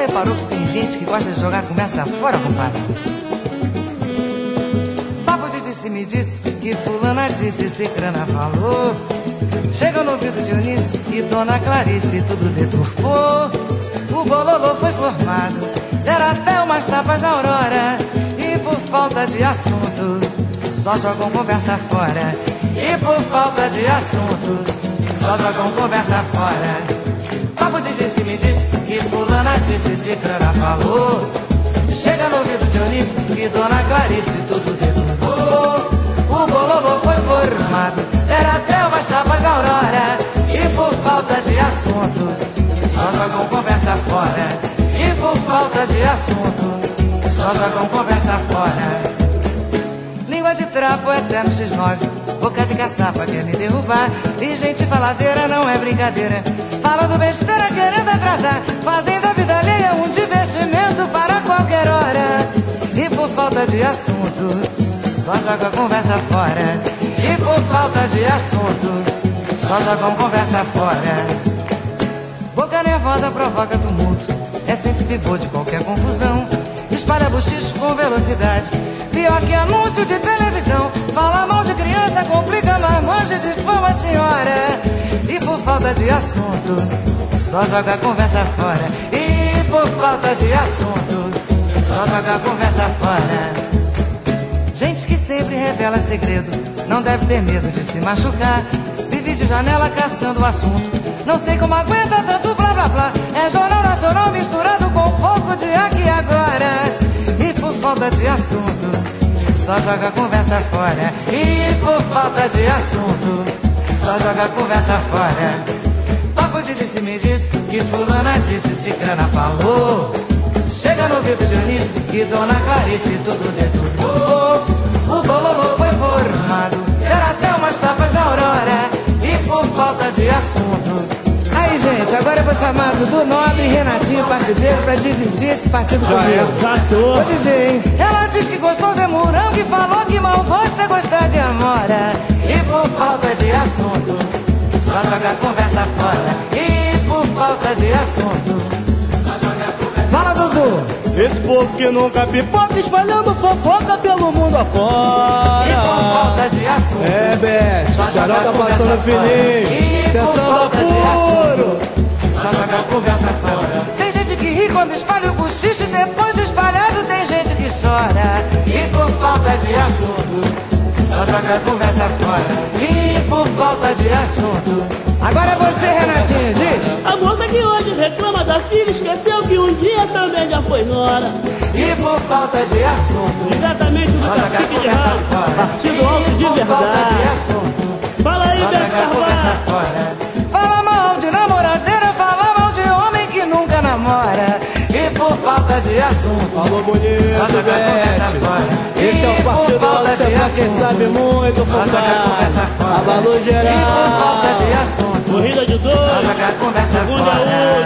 reparou que tem gente que gosta de jogar conversa fora, compadre? Papo de disse-me disse, que fulana disse, cicrana falou. Chega no ouvido de Eunice e Dona Clarice tudo deturpou. O bololô foi formado, deram até umas tapas na Aurora. E por falta de assunto, só jogam conversa fora. E por falta de assunto, só jogam conversa fora. Papo de disse-me disse, que fulana disse, cicrana falou. Chega no ouvido de Eunice e Dona Clarice tudo deturpou. O bololô foi formado, deram até umas tapas na Aurora. E por falta de assunto, só jogam conversa fora. E por falta de assunto, só jogam conversa fora. Língua de trapo até no X9, boca de caçapa quer me derrubar. E gente faladeira não é brincadeira, falando besteira querendo atrasar, fazendo a vida alheia um divertimento para qualquer hora. E por falta de assunto, só joga conversa fora. E por falta de assunto, só jogam conversa fora. Boca nervosa provoca tumulto, é sempre pivô de qualquer confusão. Espalha bochicho com velocidade, pior que anúncio de televisão. Fala mal de criança, complica marmanjo, difama a senhora. E por falta de assunto, só joga conversa fora. E por falta de assunto, só joga conversa fora. Gente que sempre revela segredo, não deve ter medo de se machucar. Vive de janela caçando o assunto, não sei como aguenta tanto blá blá blá. É jornal nacional misturado com um pouco de aqui e agora. E por falta de assunto, só joga conversa fora. E por falta de assunto, só joga conversa fora. Papo de disse-me disse, que fulana disse, cicrana falou. Chega no ouvido de Eunice e Dona Clarice tudo deturpou. O bololô foi formado, deram até umas tapas na Aurora. E por falta de assunto. Aí, gente, agora eu vou chamar Dudu Nobre e Renatinho Partideiro pra dividir esse partido comigo. Vou dizer, hein? Ela diz que gostoso é morango e falou que mal gosta é gostar de amora. E por falta de assunto, só joga conversa fora. E por falta de assunto, só joga conversa fora. Fala, Dudu! Esse povo que nunca pipoca espalhando fofoca pelo mundo afora. E por falta de assunto, é, Beth, o Charol tá passando fininho. Cê é samba puro, só joga conversa fora. Tem gente que ri quando espalha o bochicho e depois de espalhado tem gente que chora. E por falta de assunto, só joga conversa fora. E por falta de assunto. Agora é você, Renatinho, diz. A moça que hoje reclama da filha esqueceu que um dia também já foi nora. E por falta de assunto, diretamente do Cacique de Ralo, Partido Alto de Verdade. Fala aí, Beto Carvalho. Fala mal de namoradeira, fala mal de homem que nunca namora. E por falta de assunto, falou bonito, Beth. Esse é o Partido Alto, é pra quem sabe muito focar. Abalou geral. E por falta de assunto, corrida de dois, só jogar conversa segundo fora.